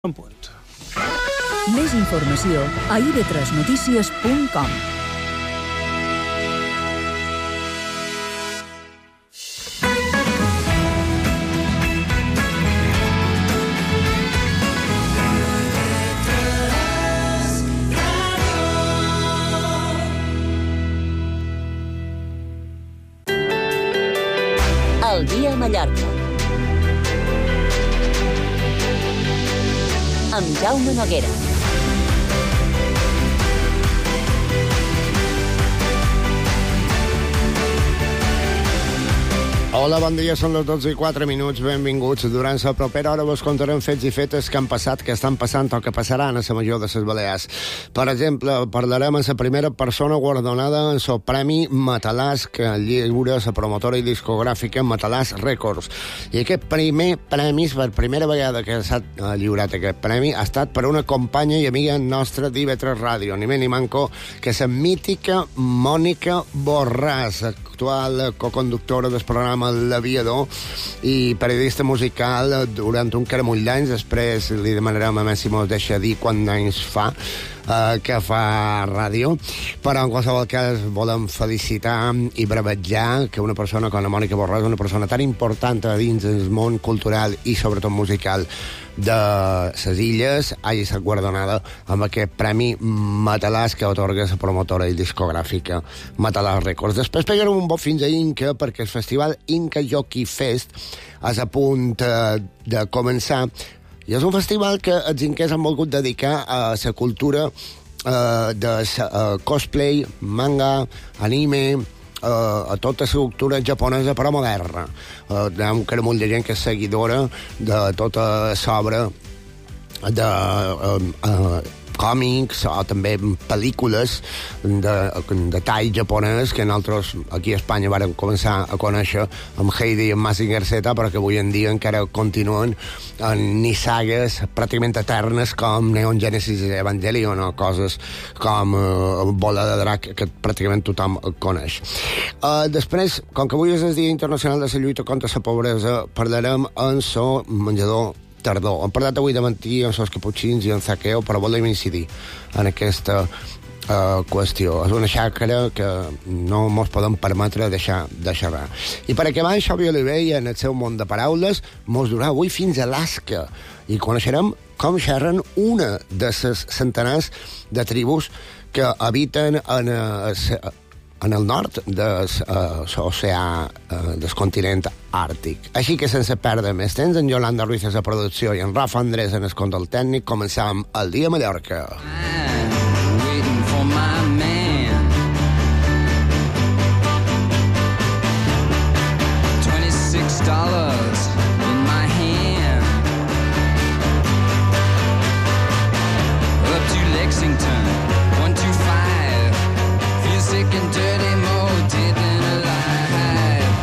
En punt. Més informació a ib3notícies.com. El dia a Mallorca. Amb Jaume Noguera. Hola, bon dia, són les 12:04, benvinguts. Durant la propera hora vos contarem fets i fetes que han passat, que estan passant o que passaran a la major de les Balears. Per exemple, parlarem amb la primera persona guardonada en el Premi Matalàs que lliura la promotora i discogràfica Matalàs Records. I aquest primer premi, per primera vegada que s'ha lliurat aquest premi, ha estat per una companya i amiga nostra d'IB3 Ràdio, ni més ni manco que la mítica Mònica Borràs, actual coconductora del programa L'Aviador i periodista musical durant un caramull d'anys. Després li demanarem a si mos deixa dir quants anys fa que fa ràdio, però en qualsevol cas volem felicitar i brevetjar que una persona com la Mònica Borràs, una persona tan important dins del món cultural i sobretot musical de les illes, hagi estat guardonada amb aquest premi Matalàs que atorga la promotora i discogràfica Matalàs Records. Després pegarem un bot fins a Inca, perquè el festival Inca Jockey Fest és a punt de començar, i és un festival que els inques han volgut dedicar a la cultura de cosplay, manga, anime, a tota la cultura japonesa però moderna. Hi ha un caramull de gent que és seguidora de tota l'obra de còmics o també pel·lícules de tall japonès que nosaltres aquí a Espanya vàrem començar a conèixer amb Heidi i amb Mazinger Z, però que avui en dia encara continuen en sagues pràcticament eternes com Neon Genesis Evangelion o coses com Bola de Drac, que pràcticament tothom coneix. Després, com que avui és el Dia Internacional de la Lluita contra la Pobresa, parlarem en el menjador tardor. Hem parlat avui de mentir en els caputxins i en saqueo, però volem incidir en aquesta qüestió. És una xacra que no ens podem permetre deixar de xerrar. I per acabar, Xavi Oliver, en el seu món de paraules, ens durà avui fins a Alaska i coneixerem com xerren una de les centenars de tribus que habiten en el nord de l'oceà del continent àrtic. Així que sense perdre més temps, en Yolanda Ruiz a la producció i en Rafa Andrés en el control tècnic, començam el dia a Mallorca. $26 in my hand, up to Lexington 125, feel sick and dirty, more dead than alive.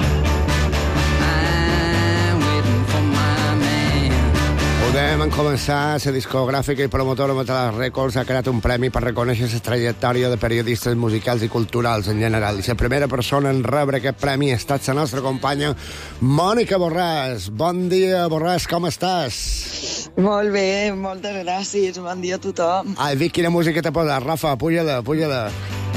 I'm waiting for my man. Podem començar. La discogràfica i promotora Matalàs Records ha creat un premi per reconèixer la trajectòria de periodistes musicals i culturals en general. I la primera persona en rebre aquest premi ha estat la nostra companya Mònica Borràs. Bon dia, Borràs, com estàs? Molt bé, moltes gràcies. Bon dia a tothom. Ai, Vic, quina música t'ha posat, Rafa? Puja-la, puja-la.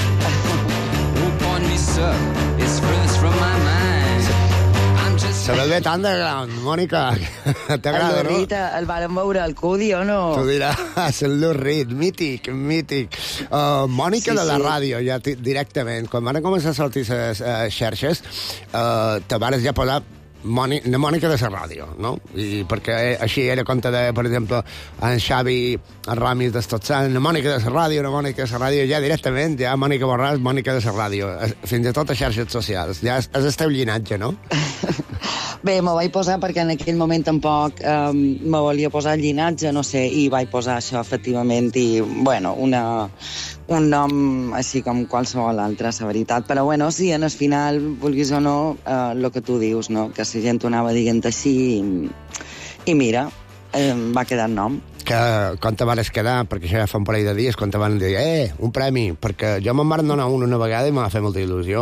Se ve bé tant de gran, Mònica. T'agrada, no? El vàrem veure al Cudi, o no? Tu diràs, el Lou Reed, mític. Mònica de la ràdio, ja directament. Quan van començar a sortir les xarxes, te vares ja posar Mònica de la ràdio, no? I perquè així era com te deia, per exemple, en Xavi Ramis d'Estotzant, Mònica de la ràdio, Mònica de la ràdio, ja directament, ja Mònica Borràs, Mònica de la ràdio, fins a tot a xarxes socials. Ja és el teu llinatge, no? Bé, m'ho vaig posar perquè en aquell moment tampoc me volia posar el llinatge, no sé, i vaig posar això, efectivament, i, bueno, un nom així com qualsevol altre, la veritat. Però, bueno, sí, en el final, vulguis o no, el que tu dius, no?, que la gent ho anava dient així i mira, va quedar el nom. Com te vares quedar, perquè això ja fa un parell de dies, quan te van dir, un premi, perquè jo me'n van donar una vegada i m'ha fet molta il·lusió.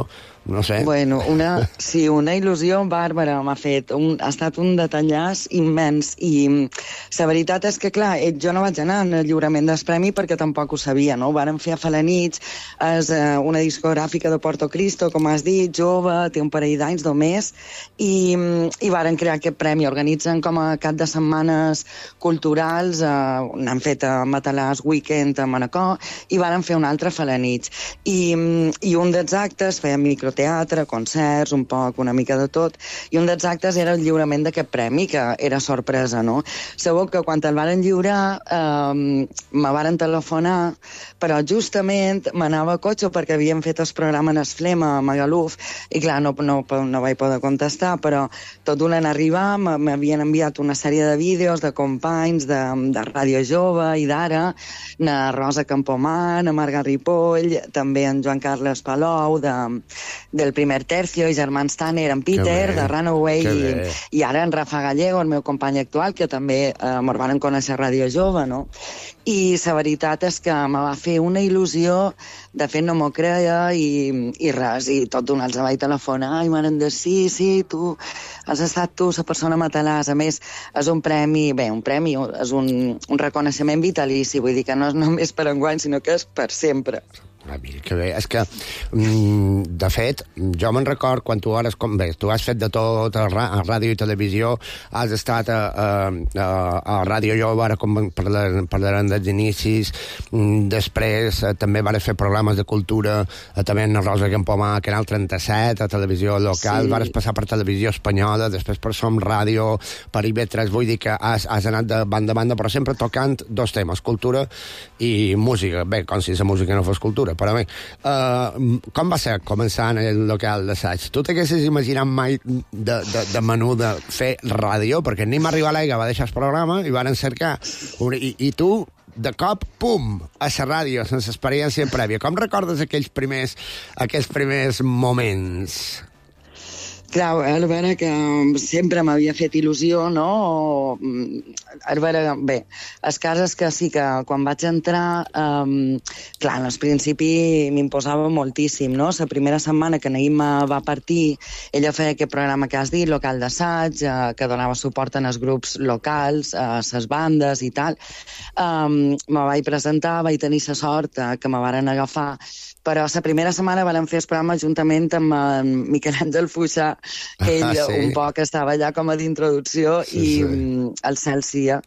no sé. Bueno, una il·lusió bàrbara m'ha fet. Ha estat un detallàs immens i la veritat és que, clar, jo no vaig anar al lliurament del premi perquè tampoc ho sabia, no? Ho varen fer a Falanits, és una discogràfica de Porto Cristo, com has dit, jove, té un parell d'anys només, i varen crear aquest premi. Organitzen com a cap de setmanes culturals, n'han fet a Matalàs Weekend a Manacor, i varen fer un altre a Falanits. I un dels actes feia microteatre, concerts, un poc, una mica de tot, i un dels actes era el lliurament d'aquest premi, que era sorpresa, no? Segur que quan el varen lliurar me varen telefonar, però justament m'anava a cotxe perquè havien fet el programa en Esflema, a Magaluf, i clar, no vaig poder contestar, però tot d'un en arribar m'havien enviat una sèrie de vídeos de companys de Ràdio Jove i d'Ara, na Rosa Campoman, a Marga Ripoll, també en Joan Carles Palou, del Primer Tercio, i germans Tanner, en Peter, de Runaway, i ara en Rafa Gallego, el meu company actual, que també m'ho van conèixer a Ràdio Jove, no? I la veritat és que me va fer una il·lusió, de fet no m'ho creia, i res, i tot d'una els vaig telefonar, i m'han dit, sí, tu has estat tu, la persona Matalàs. A més, és un premi, és un reconeixement vitalici, vull dir que no és només per enguany, sinó que és per sempre. Mira, que bé. És que, de fet, jo me'n record quan tu has fet de tot a ràdio i televisió, has estat a Ràdio Jove, ara com parlarem dels inicis, després també vas fer programes de cultura, també en Rosa Campomà, Canal 37, a televisió local, vas passar per televisió espanyola, després per Som Ràdio, per IB3, vull dir que has anat de banda a banda, però sempre tocant dos temes, cultura i música. Bé, com si la música no fos cultura, però bé, com va ser començar en el local d'assaig? Tu t'haguessis imaginat mai de menú de fer ràdio? Perquè ni m'arriba l'aigua, va deixar el programa i van cercar. I tu, de cop, pum, a la ràdio, sense experiència prèvia. Com recordes aquells primers moments? Clar, a veure, que sempre m'havia fet il·lusió, no? A veure, bé, el cas és que sí que quan vaig entrar, clar, al principi m'imposava moltíssim, no? La primera setmana que Naïma va partir, ella feia aquest programa que has dit, local d'assaig, que donava suport en els grups locals, a les bandes i tal. Me vaig presentar, vaig tenir la sort que me varen agafar, però la primera setmana vam fer el programa juntament amb en Miquel Àngel Fuixà, que ell un poc estava allà com a d'introducció, i el Celsia.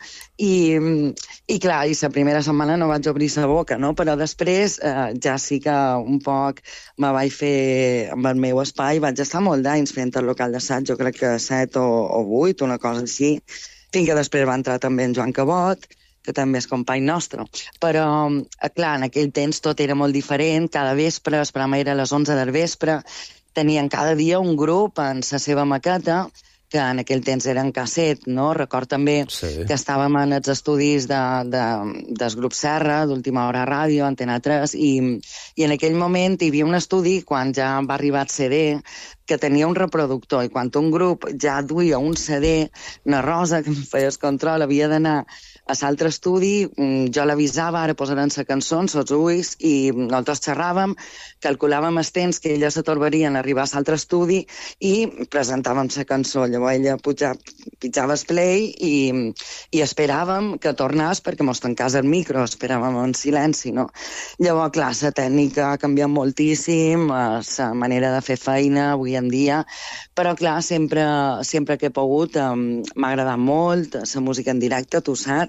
I clar, i la primera setmana no vaig obrir la boca, no? Però després ja sí que un poc me vaig fer amb el meu espai, vaig estar molt d'anys fent el local d'assaig, jo crec que 7 o 8, una cosa així, fins que després va entrar també en Joan Cabot, que també és company nostre. Però, clar, en aquell temps tot era molt diferent, cada vespre, el programa era a les 11 del vespre, tenien cada dia un grup en la seva maqueta, que en aquell temps era en casset, no? Record també que estàvem en els estudis del grup Serra, d'Última Hora Ràdio, Antena 3, i en aquell moment hi havia un estudi, quan ja va arribar el CD, que tenia un reproductor, i quan un grup ja duia un CD, na Rosa, que em feia el control, havia d'anar a l'altre estudi, jo l'avisava, ara posaran la cançó en els ulls, i nosaltres xerràvem, calculàvem els temps que ella s'atorbaria en arribar a l'altre estudi i presentàvem la cançó. Llavors ella pitjava el play i esperàvem que tornés perquè mos tancàs el micro, esperàvem en silenci, no? Llavors, clar, la tècnica ha canviat moltíssim, la manera de fer feina avui en dia, però clar, sempre que he pogut m'ha agradat molt la música en directe, tu saps,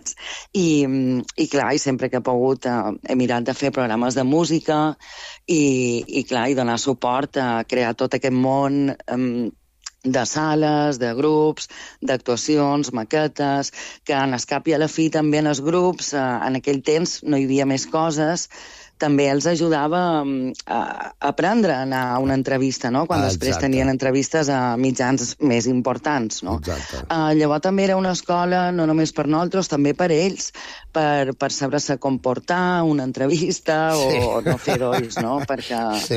i clar, i sempre que he pogut he mirat de fer programes de música i clar, i donar suport a crear tot aquest món de sales, de grups, d'actuacions, maquetes, que en el cap i a la fi també en els grups, en aquell temps no hi havia més coses, també els ajudava a aprendre a anar a una entrevista, no? Quan després tenien entrevistes a mitjans més importants, no? Llavors també era una escola, no només per nosaltres, també per ells, per saber-se comportar una entrevista o no fer dolls, no? Perquè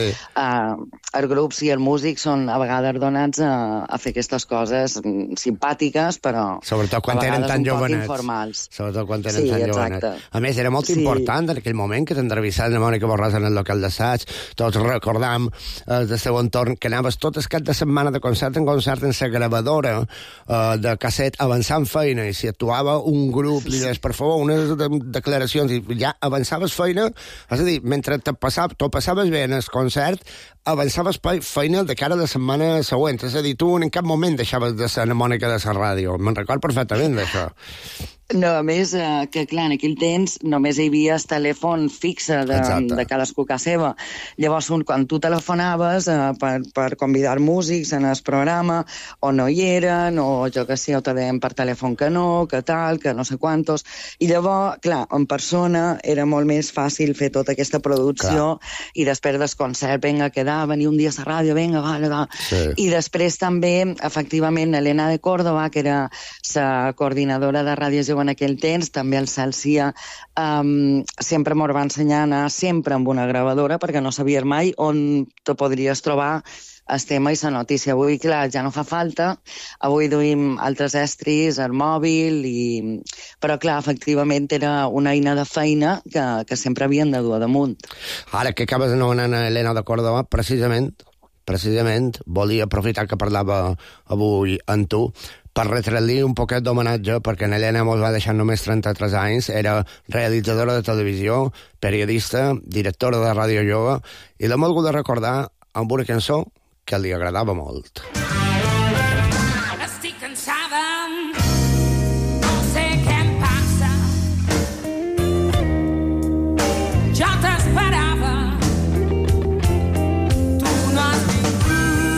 els grups i els músics són a vegades donats a fer aquestes coses simpàtiques, però sobretot quan eren tan jovenets. informals. Sobretot quan eren tan jovenets. A més, era molt important en aquell moment que t'entrevissaven la Mònica Borràs en el local d'assaig, tots recordam del seu entorn que anaves tot el cap de setmana de concert en concert en la gravadora de casset avançant feina, i si actuava un grup li deies, per favor, unes declaracions, i ja avançaves feina, és a dir, mentre t'ho passaves bé en el concert, avançaves feina de cara a la setmana següent, és a dir, tu en cap moment deixaves de ser la Mònica de la ràdio, me'n record perfectament d'això. No, a més, que clar, en aquell temps només hi havia el telèfon fixe de cadascú a casa seva. Llavors, quan tu telefonaves per convidar músics en el programa, o no hi eren, o jo que sé, o te deien per telèfon que no, que tal, que no sé quantos. I llavors, clar, en persona era molt més fàcil fer tota aquesta producció, i després del concert, vinga, quedar, venir un dia a la ràdio, vinga, va. Sí. I després també, efectivament, Helena de Córdoba, que era la coordinadora de Ràdio Jove en aquell temps, també el Celsia, sempre m'ho va ensenyar a anar sempre amb una gravadora, perquè no sabies mai on te podries trobar el tema i la notícia. Avui, clar, ja no fa falta. Avui duim altres estris, el mòbil, però, clar, efectivament era una eina de feina que sempre havien de dur damunt. Ara que acabes anomenant a Helena de Córdoba, precisament, volia aprofitar que parlava avui amb tu per retre-li un poquet d'homenatge, perquè en Helena mos va deixar només 33 anys, era realitzadora de televisió, periodista, directora de Ràdio Jove, i l'hem volgut recordar amb una cançó que li agradava molt. Estic cansada, no sé què em passa, jo t'esperava, tu no has vingut,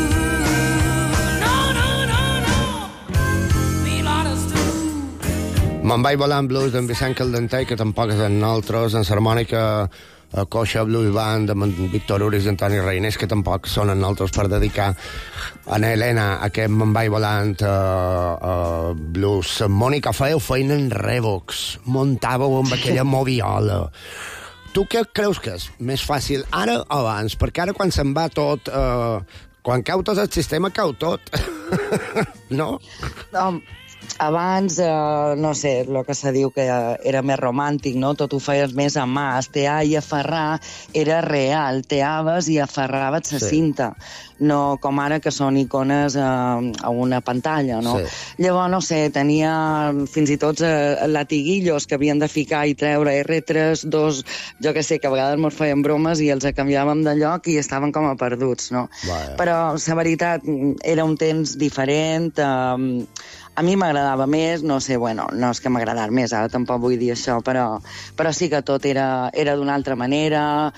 Me'n vaig volant blues d'en Vicent Caldentei, que tampoc és en nosaltres, en l'harmònica Coixa Blues Band, amb en Víctor Uris i Antoni Reinés, que tampoc són en nosaltres, per dedicar a Helena aquest Me'n vaig volant blues. Mònica, fèieu feina en Revox, muntàveu amb aquella moviola. Tu què creus que és més fàcil, ara o abans? Perquè ara quan se'n va tot... quan cau tot el sistema, cau tot. No? No, abans, no sé, el que se diu que era més romàntic, no? Tot ho feies més a mà. Estear i aferrar era real. Teaves i aferraves la cinta. No com ara, que són icones a una pantalla, no? Sí. Llavors, no sé, tenia fins i tot latiguillos que havien de ficar i treure R3, 2, jo que sé, que a vegades ens feien bromes i els canviàvem de lloc i estaven com a perduts, no? Vaja. Però, la veritat, era un temps diferent. A mi m'agradava més, no sé, bueno, no és que m'agradar més, ara tampoc vull dir això, però sí que tot era d'una altra manera,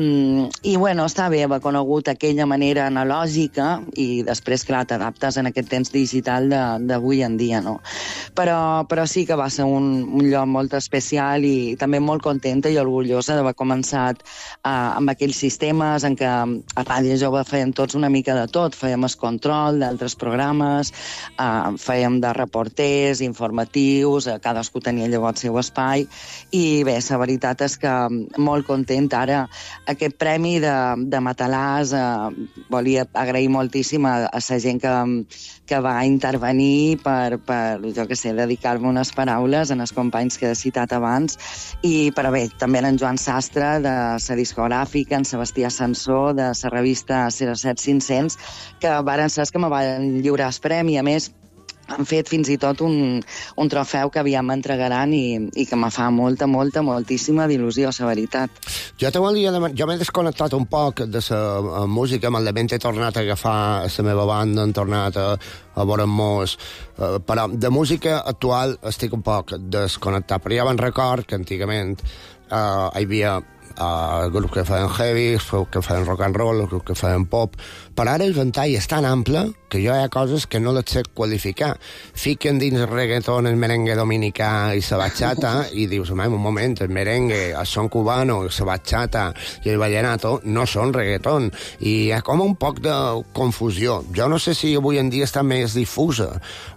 i bueno, està bé haver conegut aquella manera analògica i després, clar, t'adaptes en aquest temps digital d'avui en dia, no? Però sí que va ser un lloc molt especial i també molt contenta i orgullosa d'haver començat amb aquells sistemes en què a Ràdio Jove fèiem tots una mica de tot, fèiem el control d'altres programes, fèiem de reporters, informatius, cadascú tenia llavors el seu espai, i bé, la veritat és que molt contenta ara. Aquest premi de Matalàs volia agrair moltíssim a la gent que va intervenir per jo què sé, dedicar-me unes paraules en els companys que he citat abans, però bé, també en Joan Sastre de la discogràfica, en Sebastià Sansó de la revista 07500, que varen ser que me van lliurar el premi. A més, han fet fins i tot un trofeu que aviam m'entregaran i que me fa moltíssima d'il·lusió, la veritat. Jo m'he desconnectat un poc de la música, malament he tornat a agafar la meva banda, han tornat a veure'm-nos, però de música actual estic un poc desconnectat, però ja me'n record que antigament hi havia grups que feien heavy, que feien rock and roll, grups que feien pop, però ara el ventall és tan ample que jo hi ha coses que no les sé qualificar. Fiquen dins el reggaeton, el merengue dominicà i la bachata, i dius, un moment, el merengue, el son cubano, la bachata i el vallenato no són reggaeton, i hi ha com un poc de confusió. Jo no sé si avui en dia està més difusa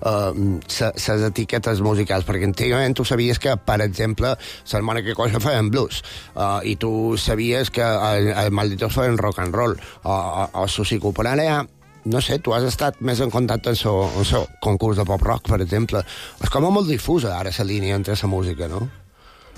les etiquetes musicals, perquè antigament tu sabies que, per exemple, l'harmònica Coixa feien blues, i tu sabies que el Malditos feien rock and roll, o Susico, però ara ja, no sé, tu has estat més en contacte amb el concurs de pop-rock, per exemple. És com molt difusa ara la línia entre la música, no?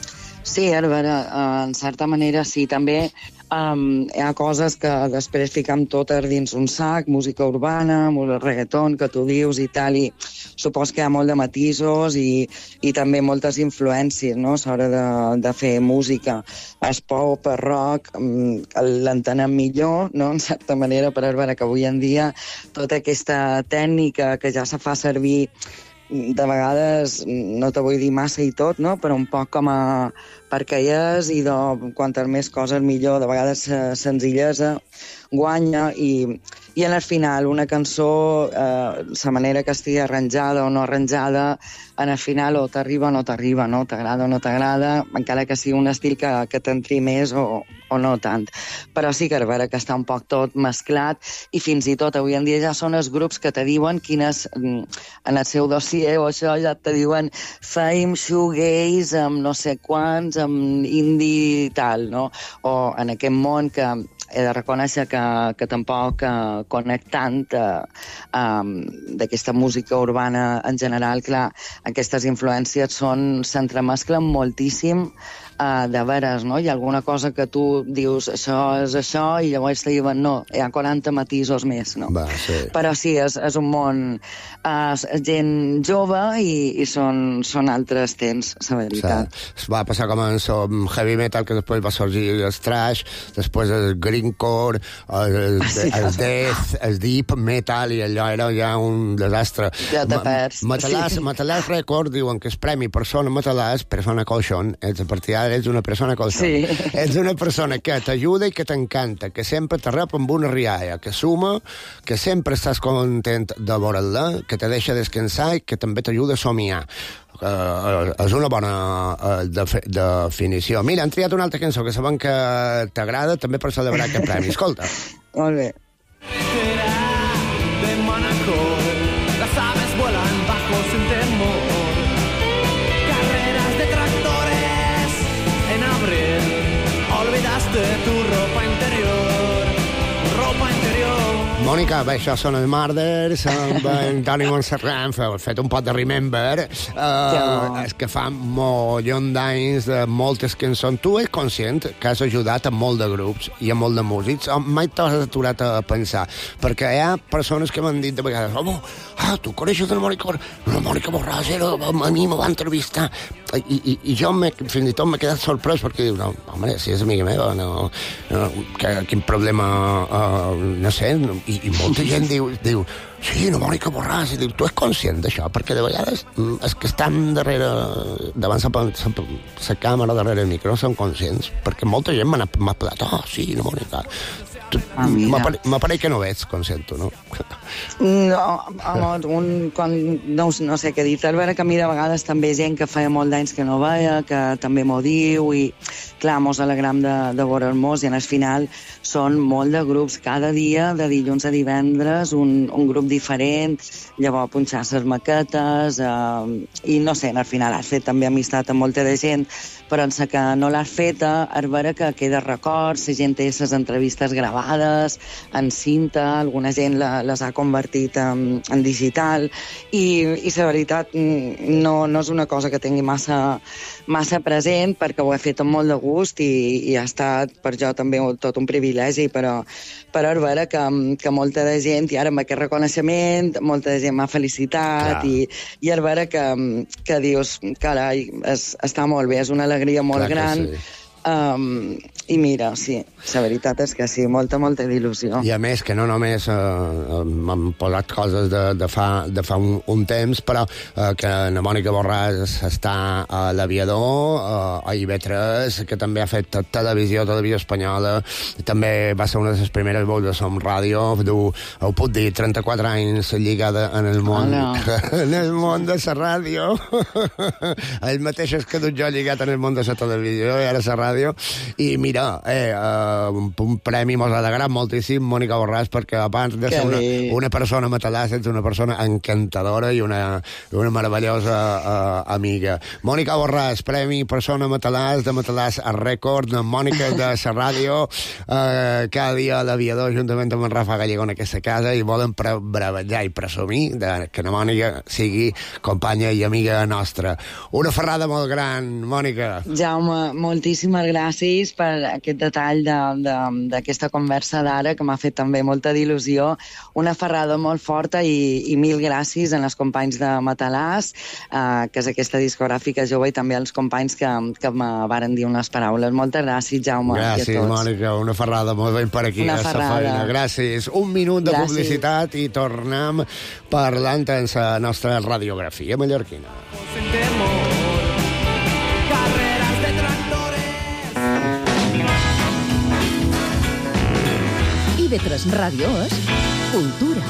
Sí, a veure, en certa manera sí. També hi ha coses que després fiquem totes dins un sac, música urbana, reggaeton, que tu dius i tal, i supos que hi ha molt de matisos i també moltes influències, no?, a l'hora de fer música. El pop, el rock, l'entenem millor, no?, en certa manera, per veure que avui en dia tota aquesta tècnica que ja se fa servir de vegades, no te vull dir massa i tot, no?, però un poc com a perqueies i quantes més coses millor. De vegades senzillesa guanya i al final una cançó, la manera que estigui arranjada o no arranjada, en el final o t'arriba o no t'arriba, no? T'agrada o no t'agrada, encara que sigui un estil que t'entri més o no tant. Però sí que a veure que està un poc tot mesclat i fins i tot avui en dia ja són els grups que te diuen quines, en el seu dossier o això ja te diuen fame, shoegaze, amb no sé quants, amb indie i tal, no? O en aquest món que he de reconèixer que tampoc conec tant d'aquesta música urbana en general. Clar, aquestes influències s'entremesclen moltíssim de veres, no? Hi ha alguna cosa que tu dius això és això i llavors te diuen no, hi ha 40 matisos més, no? Va, sí. Però sí, és un món gent jove i són altres temps, la veritat. Sí. Va passar com en el heavy metal, que després va sorgir el thrash, després el grindcore, el death, el deep metal, i allò era ja un desastre. Ja te perds. Metalàs Record diuen que el premi persona metalàs, persona colxon, ets a partir ets una persona colxon. Sí. Ets una persona que t'ajuda i que t'encanta, que sempre te rep amb una rialla, que suma, que sempre estàs content de veure-la, que te deixa descansar i que també t'ajuda a somiar. És una bona definició. Mira, han triat una altra cançó que saben que t'agrada també per celebrar aquest premi. Escolta. Molt bé. De Mónaco, las aves vuelan bajo sin temor. Carreras de tractores en abril. Olvidaste tu ropa interior. Ropa interior. Mònica, bé, això són els Marders, amb en Toni Montserrat, hem fet un pot de Remember, és que fa mollon d'anys de moltes cançons. Tu ets conscient que has ajudat a molt de grups i a molt de músics, mai t'has aturat a pensar, perquè hi ha persones que m'han dit de vegades, tu coneixes la Mònica Borràs, a mi me va entrevistar, i jo fins i tot m'he quedat sorprès perquè diu, no, home, si és amiga meva, no, quin problema, no sé, i molta gent diu sí, la Mònica Borràs, i diu, tu ets conscient d'això? Perquè de vegades els que estan darrere, davant la càmera, darrere el micro, són conscients, perquè molta gent m'ha parlat, sí, la Mònica. M'apareix que no veig conscient, tu, no? No, no sé què dir. A veure que a mi de vegades també gent que feia molt d'anys que no veia, que també m'ho diu, i clar, mos alegram de veure'l-mos, i en el final són molt de grups. Cada dia, de dilluns a divendres, un grup diferent, llavors punxar les maquetes, i no sé, al final has fet també amistat amb molta de gent, però en la que no l'has feta, a veure que queda records, la gent té les entrevistes gravades en cinta, alguna gent les ha convertit en digital, i la veritat no és una cosa que tingui massa present, perquè ho he fet amb molt de gust i ha estat per jo també tot un privilegi, però a veure que molta de gent, i ara amb aquest reconeixement, molta de gent m'ha felicitat, i a veure que dius, carai, està molt bé, és una alegria molt gran. I mira, sí, la veritat és que sí, molta il·lusió. I a més, que no només m'han posat coses de fa un temps, però que la Mònica Borràs està a l'Aviador, a IB3, que també ha fet televisió espanyola, també va ser una de les primeres veus de Som Ràdio, ho puc dir, 34 anys lligada en el món, en el món de la ràdio, els mateixos que jo lligat en el món de la televisió i ara la ràdio, i mira, mira, un premi mos ha alegrat moltíssim, Mònica Borràs, perquè a part de ser una persona matalassa, ets una persona encantadora i una meravellosa amiga. Mònica Borràs, premi persona matalàs, de Matalàs a rècord, de Mònica de la ràdio, cada dia a l'Aviador, juntament amb en Rafa Gallego en aquesta casa, i volen bravellar i presumir que la Mònica sigui companya i amiga nostra. Una ferrada molt gran, Mònica. Jaume, moltíssimes gràcies per aquest detall d'aquesta conversa d'ara, que m'ha fet també molta d'il·lusió. Una ferrada molt forta i mil gràcies als companys de Matalàs, que és aquesta discogràfica jove, i també als companys que me varen dir unes paraules. Moltes gràcies, Jaume. Gràcies, Mònica. Una ferrada molt ben per aquí a la feina. Gràcies. Un minut de publicitat i tornem parlant en la nostra radiografia mallorquina. Carreras de tractores. IB3 Ràdio és cultura.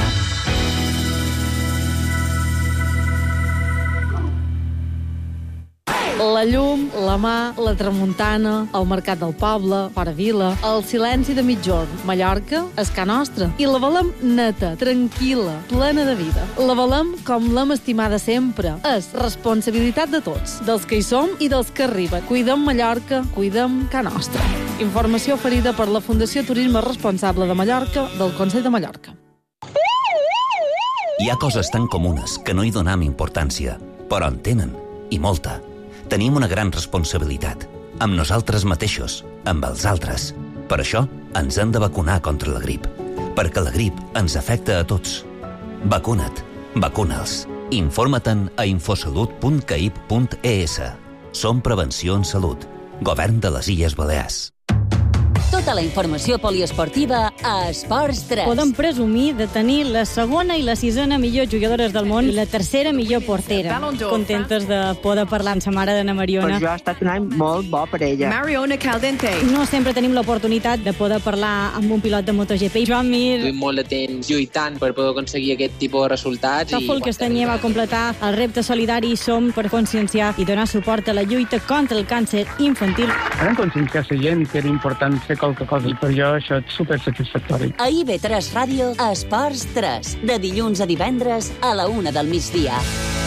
La llum, la mà, la tramuntana, el mercat del poble, fora vila, el silenci de mitjorn. Mallorca és ca nostra. I la volem neta, tranquil·la, plena de vida. La volem com l'hem estimada sempre. És responsabilitat de tots, dels que hi som i dels que arriben. Cuidem Mallorca, cuidem ca nostra. Informació oferida per la Fundació Turisme Responsable de Mallorca del Consell de Mallorca. Hi ha coses tan comunes que no hi donam importància, però en tenen, i molta. Tenim una gran responsabilitat, amb nosaltres mateixos, amb els altres. Per això ens hem de vacunar contra la grip, perquè la grip ens afecta a tots. Vacuna't, vacuna'ls. Informa-te'n a infosalut.caip.es. Som Prevenció en Salut. Govern de les Illes Balears. Tota la informació poliesportiva a Esports 3. Podem presumir de tenir la segona i la sisena millor jugadores del món i la tercera millor portera. Contentes de poder parlar amb sa mare d'Anna Mariona. Per jo ha estat un any molt bo per ella. Mariona Caldente. No sempre tenim l'oportunitat de poder parlar amb un pilot de MotoGP. Joan Mir. Duim molt de temps lluitant per poder aconseguir aquest tipus de resultats. Tòfol Castanyer va completar el repte solidari Som per conscienciar i donar suport a la lluita contra el càncer infantil. Hem conscienciat la gent que era important fer qualque cosa i per jo això és supersatisfactori. A IB3 Ràdio, Esports 3, de dilluns a divendres a la 1 del migdia.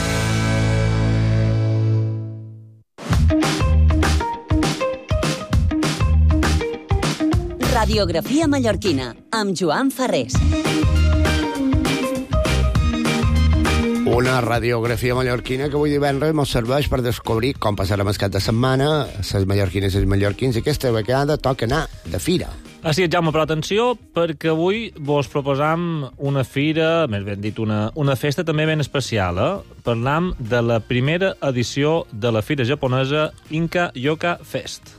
Radiografia mallorquina, amb Joan Ferrés. Una radiografia mallorquina que avui divendres ens serveix per descobrir com passarem el cap de setmana, les mallorquines i els mallorquins, i aquesta vegada toca anar de fira. Així és, Jaume, però atenció, perquè avui vos proposam una fira, més ben dit, una festa també ben especial, Parlam de la primera edició de la fira japonesa Inka Yoka Fest.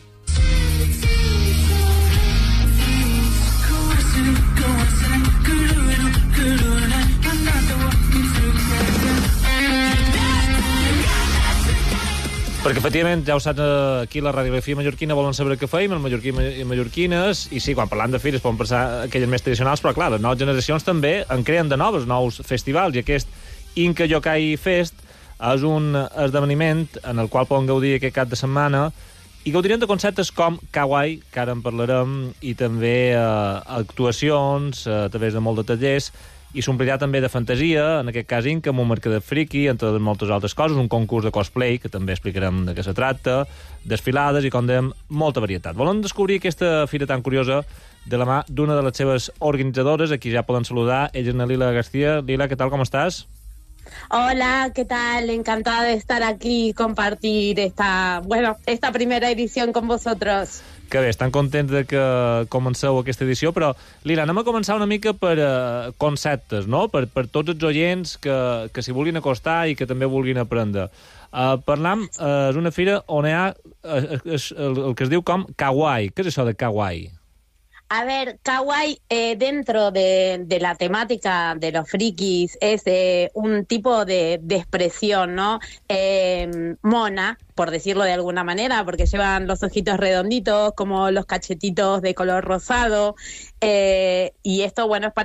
Perquè, efectivament, ja ho saps, aquí la radiografia mallorquina volen saber què feim, els mallorquins i mallorquines, i sí, quan parlant de fires poden pensar aquelles més tradicionals, però clar, les noves generacions també en creen de nous festivals, i aquest Inka Yokai Fest és un esdeveniment en el qual poden gaudir aquest cap de setmana, i gaudirem de conceptes com kawaii, que ara en parlarem, i també actuacions a través de molt de tallers, i s'omplirà també de fantasia, en aquest cas Inca, amb un mercadet friki, entre moltes altres coses, un concurs de cosplay, que també explicarem de què se tracta, desfilades i, com dèiem, molta varietat. Volem descobrir aquesta fira tan curiosa de la mà d'una de les seves organitzadores, a qui ja poden saludar. Ella és na Lila García. Lila, ¿qué tal? ¿Cómo estás? Hola, ¿qué tal? Encantada de estar aquí y compartir esta primera edición con vosotros. Que bé, estan contents de que comenceu aquesta edició, però, Lila, anem a començar una mica per conceptes, no? Per tots els oients que s'hi vulguin acostar i que també vulguin aprendre. Parlam, és una fira on hi ha el que es diu com kawaii. Què és això de kawaii? A ver, kawaii dentro de la temática de los frikis es un tipo de expresión, ¿no? Mona, por decirlo de alguna manera, porque llevan los ojitos redonditos, como los cachetitos de color rosado, y esto, bueno, es para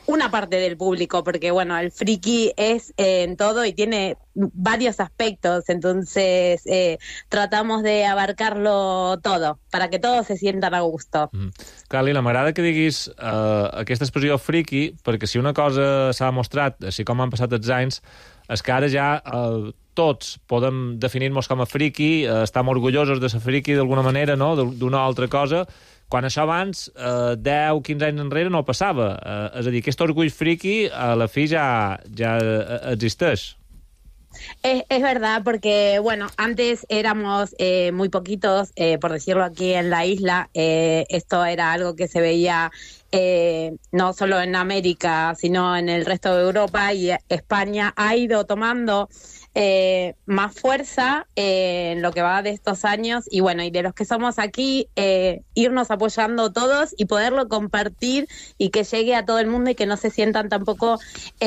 una parte del público, porque bueno, el friki es en todo y tiene varios aspectos, entonces tratamos de abarcarlo todo, para que todos se sientan a gusto. Clar, Lila, m'agrada que diguis aquesta expressió friki, perquè si una cosa s'ha demostrat, així com han passat els anys, és que ara ja tots podem definir-nos com a friki, estem orgullosos de ser friki d'alguna manera, no?, d'una altra cosa, quan això abans, 10-15 anys enrere, no passava. És a dir, aquest orgull friki a la fi ja existeix. Es verdad, porque, bueno, antes éramos muy poquitos, por decirlo aquí en la isla. Esto era algo que se veía no solo en América, sino en el resto de Europa, y España ha ido tomando más fuerza en lo que va de estos años, y bueno, y de los que somos aquí, irnos apoyando todos y poderlo compartir y que llegue a todo el mundo y que no se sientan tampoco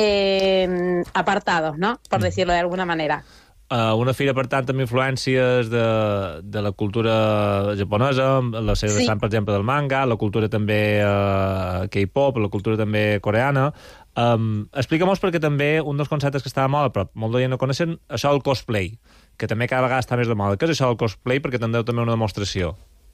apartados, ¿no?, por decirlo de alguna manera. Una fira, per tant, amb influències de la cultura japonesa, la seva vessant, per exemple, del manga, la cultura també K-pop, la cultura també coreana. Explica-mos, perquè també un dels conceptes que està de moda, però molt de gent no coneixen, això del cosplay, que també cada vegada està més de moda. Què és això del cosplay? Perquè tindreu també una demostració.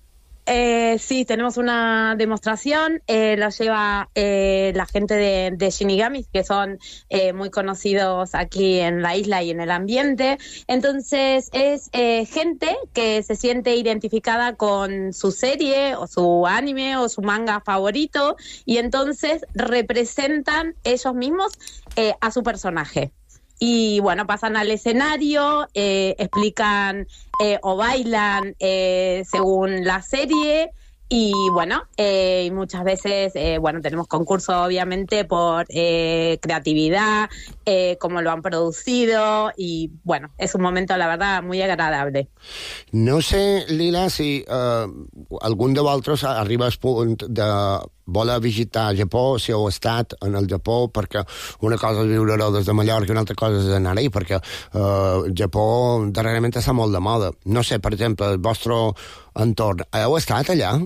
Sí, tenemos una demostración, lo lleva la gente de Shinigamis, que son muy conocidos aquí en la isla y en el ambiente. Entonces es gente que se siente identificada con su serie o su anime o su manga favorito, y entonces representan ellos mismos a su personaje. Y bueno, pasan al escenario, explican o bailan según la serie, y bueno, muchas veces, bueno, tenemos concursos obviamente por creatividad, cómo lo han producido, y bueno, es un momento, la verdad, muy agradable. No sé, Lila, si algun de vosaltres arriba al punt de voler visitar Japó, si heu estat en el Japó, perquè una cosa és viure-ho des de Mallorca i una altra cosa és anar-hi, perquè Japó darrerament està molt de moda. No sé, per exemple, el vostre entorn, heu estat allà?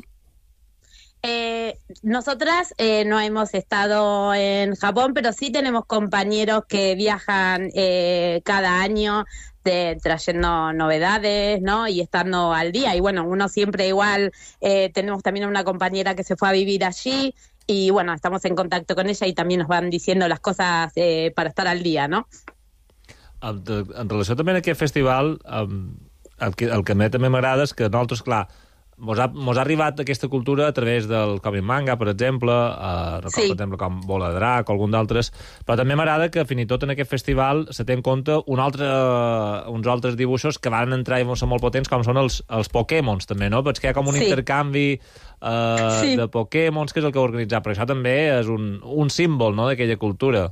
Nosotras no hemos estado en Japón, pero sí tenemos compañeros que viajan cada año trayendo novedades, ¿no?, y estando al día. Y bueno, uno siempre igual, tenemos también una compañera que se fue a vivir allí, y bueno, estamos en contacto con ella y también nos van diciendo las cosas para estar al día, ¿no? En relació també a aquest festival, el que a mi també m'agrada és que nosaltres, clar, mos ha arribat aquesta cultura a través del comic manga, per exemple, per exemple, com Bola de Drac o algun d'altres, però també m'agrada que fins i tot en aquest festival se té en compte uns altres dibuixos que van entrar i són molt potents, com són els Pokémons, també, no? Perquè hi ha com un intercanvi de Pokémons, que és el que heu organitzat, però això també és un símbol, no?, d'aquella cultura.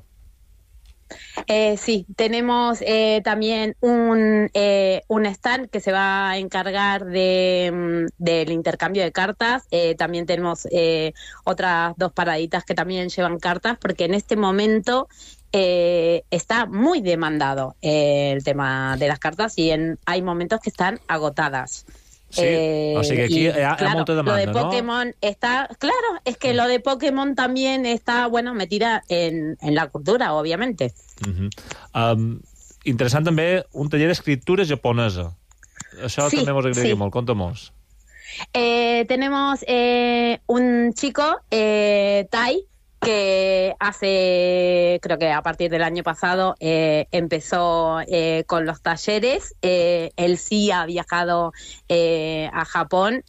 Sí, tenemos también un stand que se va a encargar del intercambio de cartas. También tenemos otras 2 paraditas que también llevan cartas, porque en este momento está muy demandado el tema de las cartas, y hay momentos que están agotadas. Sí, o sigui, aquí hi ha molta demanda, lo de Pokémon, ¿no? Está, claro, es que lo de Pokémon también está, bueno, metida en la cultura, obviamente. Interessant també un taller d'escriptura japonesa. Això també mos agradaria molt, conta-mos. Tenemos un chico, Tai, que creo que a partir del año pasado empezó con los talleres. Él sí ha viajado a Japón.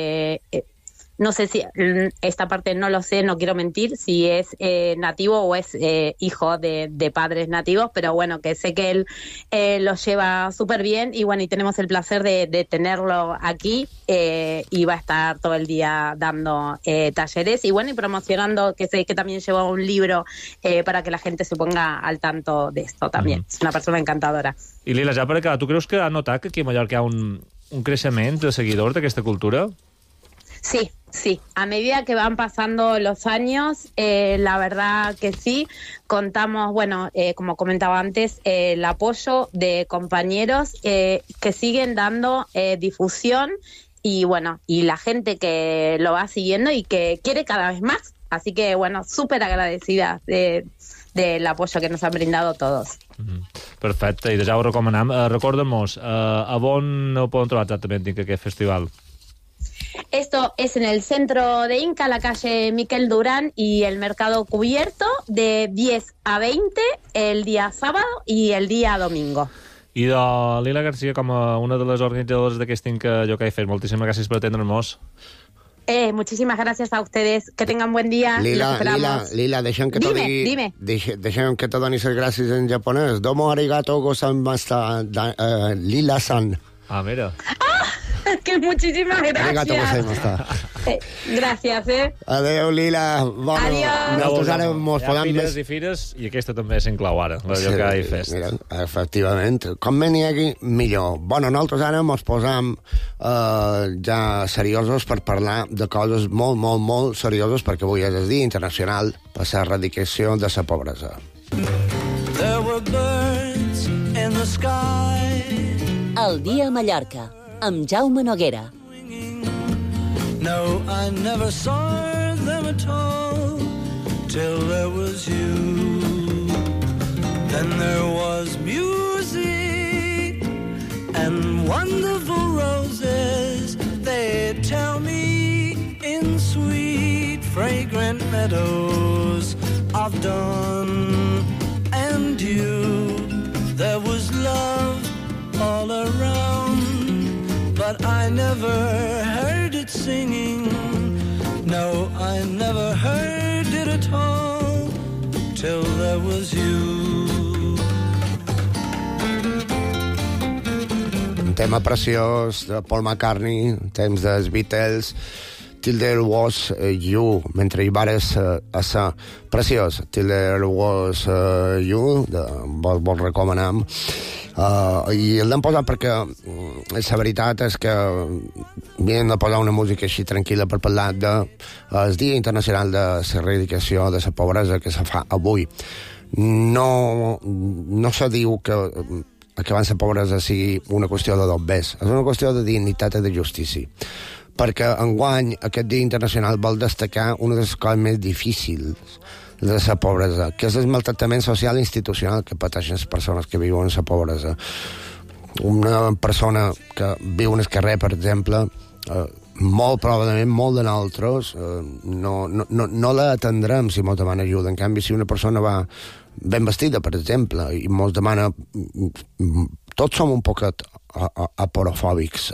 No sé si, esta parte no lo sé, no quiero mentir, si es nativo o es hijo de padres nativos, pero bueno, que sé que él lo lleva súper bien, y bueno, y tenemos el placer de tenerlo aquí, y va a estar todo el día dando talleres, y bueno, y promocionando, que sé que también lleva un libro para que la gente se ponga al tanto de esto también. Es una persona encantadora. I Lila, ja per acabar, tu creus que has notat que aquí a Mallorca hi ha un creixement de seguidors d'aquesta cultura? Sí, sí. A medida que van pasando los años, la verdad que sí. Contamos, bueno, como comentaba antes, el apoyo de compañeros que siguen dando difusión, y bueno, y la gente que lo va siguiendo y que quiere cada vez más. Así que, bueno, súper agradecida del apoyo que nos han brindado todos. Perfecte, i de ja ho recomanem. Recorda'm-nos, a on ho poden trobar exactament dins aquest festival? Esto es en el centro de Inca, la calle Miquel Durán y el Mercado Cubierto, de 10 a 20 el día sábado y el día domingo. I de Lila García, com a una de les organitzadores d'aquest Inca Yokai Fest, moltíssimes gràcies per atendre'ns. Muchísimas gracias a ustedes. Que tengan buen día. Lila, deixa'm que dime. Deixa'm que te doni les gràcies en japonès. Domo arigato gozaimashita, Lila-san. Ah, mira. Que muchísimas gracias. Gracias, Adéu, Lila. Bueno, nosaltres ara mos podem més... i fires, i aquesta també s'inclou ara, la Yokai Fest. Mira, efectivament. Com més n'hi hagi, millor. Bueno, nosaltres ara mos posam ja seriosos per parlar de coses molt, molt, molt serioses, perquè avui és el Dia Internacional per l'erradicació de la pobresa. There were birds in the sky. El dia a Mallorca, amb Jaume Noguera. No, I never saw them at all till there was you. Then there was music and wonderful roses. They tell me in sweet, fragrant meadows of dawn and dew. There was love all around, but I never heard it singing. No, I never heard it at all till there was you. Un tema preciós de Paul McCartney, temps dels Beatles, Till There Was You, mentre hi vares a ser preciós. Till There Was You, vos recomanem. I l'hem posat perquè la veritat és que havien de posar una música així tranquil·la per parlar del Dia Internacional de l'Erradicació de la Pobresa que se fa avui. No se diu que acabar la pobresa sigui una qüestió de dos bes, és una qüestió de dignitat i de justícia, perquè enguany aquest Dia Internacional vol destacar una de les coses més difícils de la pobresa, que és el maltractament social i institucional que pateixen les persones que viuen en la pobresa. Una persona que viu en el carrer, per exemple, molt probablement, molt de nosaltres, no la atendrem si ens demana ajuda. En canvi, si una persona va ben vestida, per exemple, i ens demana... Tots som un poquet aporofòbics.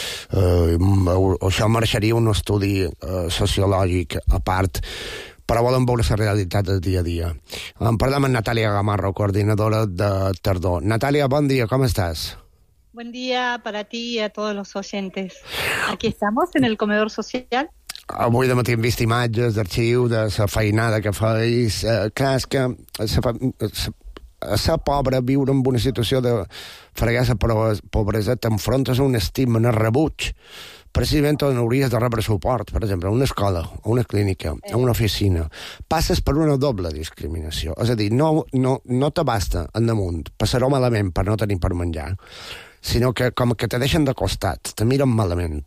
Això mereixeria un estudi sociològic a part, però volen veure la realitat del dia a dia. Parlem amb Natàlia Gamarro, coordinadora de Tardor. Natàlia, bon dia, com estàs? Buen día para ti y a todos los oyentes. Aquí estamos en el comedor social. Avui de matí hem vist imatges d'arxiu de la feinada que feis. Clar, és que ser pobre, viure en una situació de fregar la pobresa, t'enfrontes a un estigma, un rebuig, precisament on hauries de rebre suport, per exemple, a una escola, a una clínica, a una oficina. Passes per una doble discriminació. És a dir, no t'abasta en damunt, passarà malament per no tenir per menjar, sinó que com que te deixen de costat, te miren malament.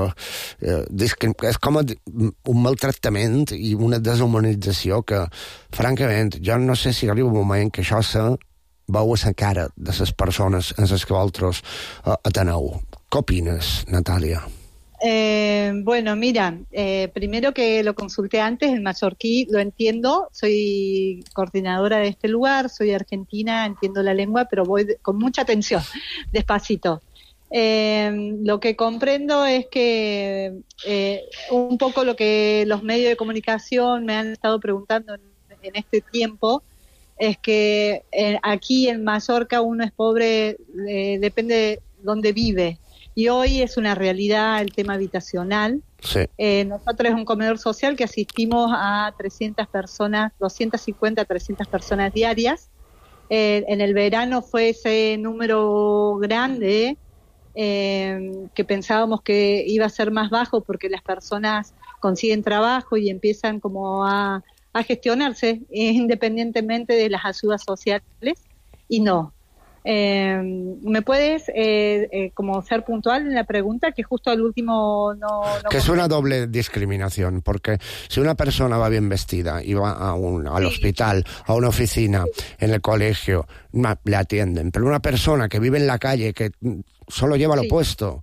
És com un maltractament i una deshumanització que, francament, jo no sé si arriba un moment que això se veu a la cara de les persones en les que vosaltres ateneu. Què opines, Natàlia? Bueno, mira, primero que lo consulté antes, en mallorquí lo entiendo, soy coordinadora de este lugar, soy argentina, entiendo la lengua, pero voy con mucha atención, despacito. Lo que comprendo es que un poco lo que los medios de comunicación me han estado preguntando en este tiempo es que aquí en Mallorca uno es pobre, depende de dónde vive. Y hoy es una realidad el tema habitacional. Sí. Nosotros es un comedor social que asistimos a 300 personas, 250 a 300 personas diarias. En el verano fue ese número grande que pensábamos que iba a ser más bajo porque las personas consiguen trabajo y empiezan como a gestionarse independientemente de las ayudas sociales. Y no. ¿Me puedes como ser puntual en la pregunta? Que justo al último no que es una doble discriminación, porque si una persona va bien vestida y va al hospital, a una oficina, en el colegio, le atienden, pero una persona que vive en la calle, que solo lleva lo puesto,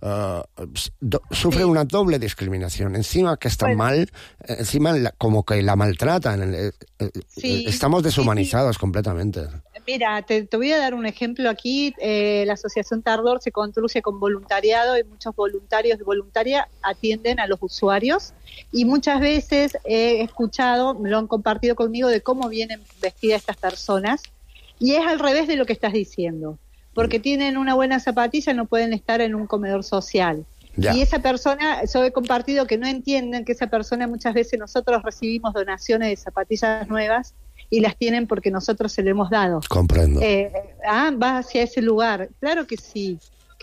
sufre una doble discriminación. Encima que está mal, encima como que la maltratan. Estamos deshumanizados completamente. Mira, te voy a dar un ejemplo aquí. La Asociación Tardor se construye con voluntariado y muchos voluntarios de voluntaria atienden a los usuarios y muchas veces he escuchado, me lo han compartido conmigo, de cómo vienen vestidas estas personas y es al revés de lo que estás diciendo, porque tienen una buena zapatilla, no pueden estar en un comedor social. Ya. Y esa persona, yo he compartido que no entienden que esa persona, muchas veces nosotros recibimos donaciones de zapatillas nuevas y las tienen porque nosotros se lo hemos dado. Comprendo. Va hacia ese lugar. Claro que sí,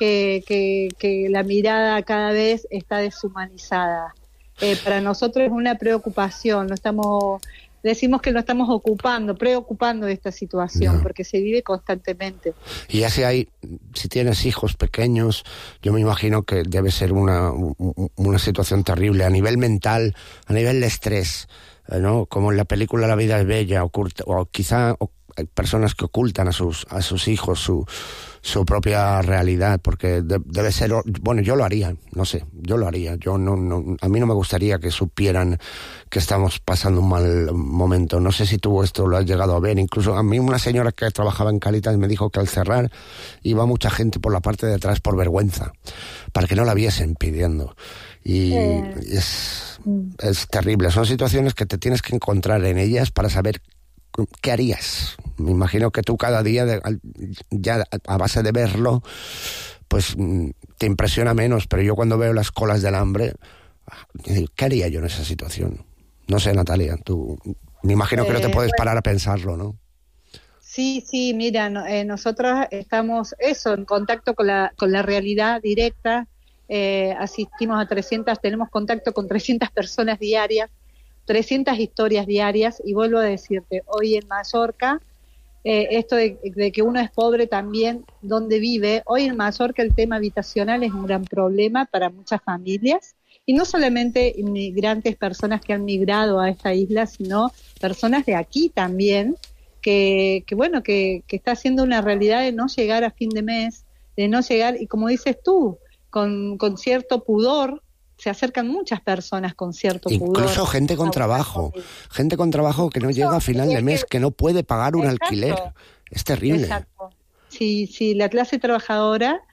que la mirada cada vez está deshumanizada. Para nosotros es una preocupación, decimos que no estamos preocupando de esta situación, porque se vive constantemente. Y ya si tienes hijos pequeños, yo me imagino que debe ser una situación terrible a nivel mental, a nivel de estrés, ¿no? Como en la película La vida es bella, o quizá hay personas que ocultan a sus hijos su propia realidad, porque debe ser, bueno, yo lo haría, no sé, yo lo haría, a mí no me gustaría que supieran que estamos pasando un mal momento. No sé si tú esto lo has llegado a ver, incluso a mí una señora que trabajaba en Cáritas me dijo que al cerrar iba mucha gente por la parte de atrás por vergüenza, para que no la viesen pidiendo, y es terrible. Son situaciones que te tienes que encontrar en ellas para saber ¿qué harías? Me imagino que tú cada día, ya a base de verlo, pues te impresiona menos, pero yo cuando veo las colas del hambre, ¿qué haría yo en esa situación? No sé, Natalia, tú me imagino que no te puedes parar a pensarlo, ¿no? Sí, mira, nosotros estamos en contacto con la realidad directa, asistimos tenemos contacto con 300 personas diarias, 300 historias diarias, y vuelvo a decirte, hoy en Mallorca, esto de que uno es pobre también, donde vive, hoy en Mallorca el tema habitacional es un gran problema para muchas familias, y no solamente inmigrantes, personas que han migrado a esta isla, sino personas de aquí también, que está haciendo una realidad de no llegar a fin de mes, de no llegar, y como dices tú, con cierto pudor. Se acercan muchas personas con cierto pudor. Incluso gente con trabajo que no llega a final de mes, que no puede pagar un alquiler. Es terrible. Exacto. Sí, la clase trabajadora